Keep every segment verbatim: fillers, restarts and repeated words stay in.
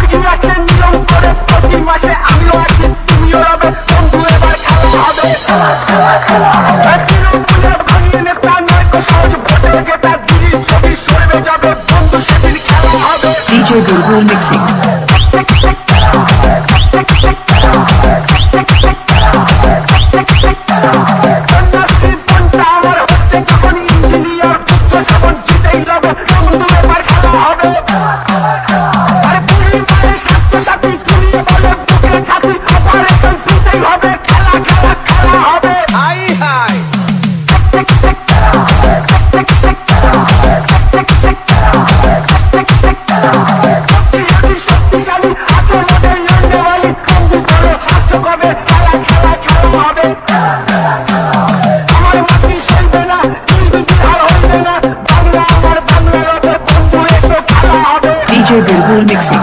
D J Bulbul mixing. D J Bulbul mixing.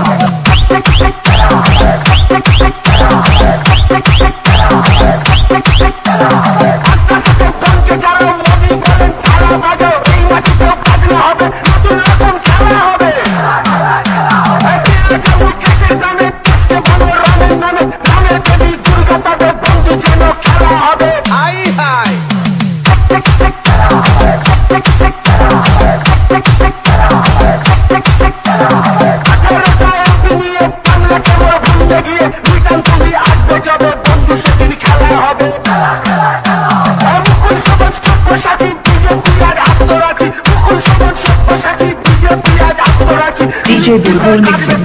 D J Bulbul mixing.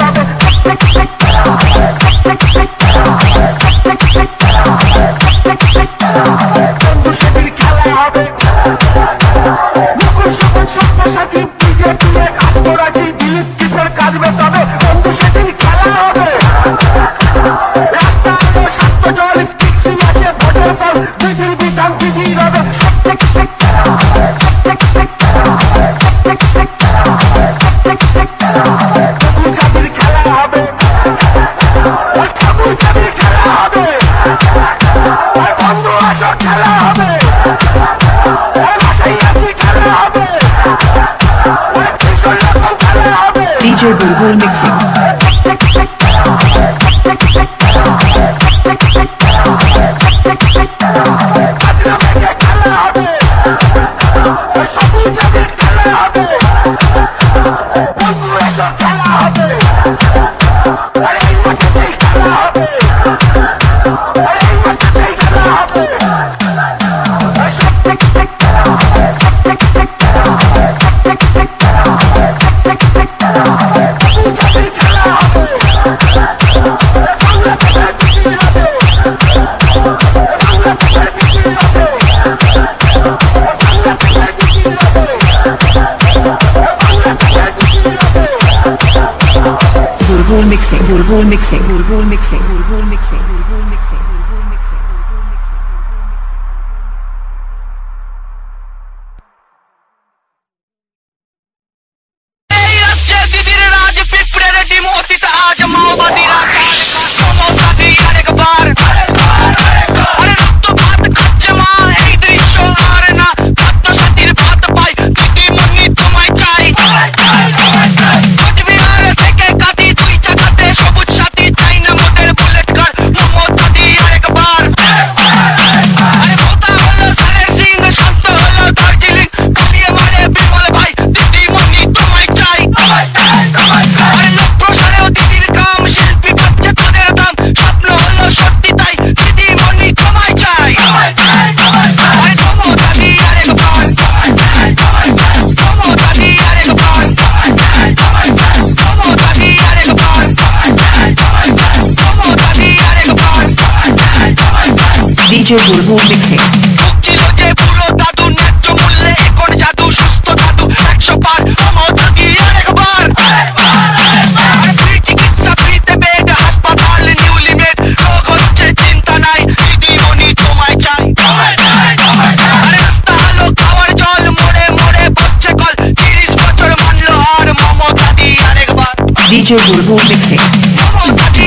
D J Bulbul mixing. Bulbul mixing, Bulbul mixing, Bulbul mixing, Bulbul mixing, Bulbul mixing, Bulbul mixing, Bulbul mixing. এই রাজ্যে দিদির রাজ পিঁপড়ের ডিম অতীত আজ মাওবাদীরা চাল ক্ষমতা দিয়ে আরেকবার আরে রক্তপাত খাচ্ছে মা এই দৃশ্য আর না আত্মসাতির ভাত পাই দিদিমণি তোমায় চাই কোচবিহার থেকে কাটি দুই চাকাতে সবুজ সাথী চাই না মোদের বুলেট কার মমতা দিয়ে আরেকবার আরে ভোতা হলো সারের সিং শান্ত হলো দার্জিলিং পালিয়ে মারে বিমল ভাই দিদিমণি তোমায় চাই আরে লোক প্রসারেও দিদির কাম শিল্পী পাচ্ছে তাদের দাম স্বপ্ন হলো সত্যি তাই দিদিমণি তোমায় চাই আরে মমতা দিয়ে আরেকবার মমতা দিয়ে আরেকবার মমতা দিয়ে আরেকবার মমতা দিয়ে আরেকবার D J Bulbul mixing. ছিল যে পুরো দাদু ন্যায্য মূল্যে এখন জাদু সুস্থ দাদু একশো পার মমতা দিয়ে আরেকবার আর ফ্রি চিকিৎসা ফ্রিতে বেড হাসপাতাল নিউ লিমিট রোগ হচ্ছে চিন্তা নাই দিদিমণি তোমায় চাই আরে রাস্তা আলো খাওয়ার জল মোড়ে মোড়ে বসছে কল তিরিশ বছর মানলো আর মমতা দিয়ে আরেকবার D J Bulbul mixing. Mamata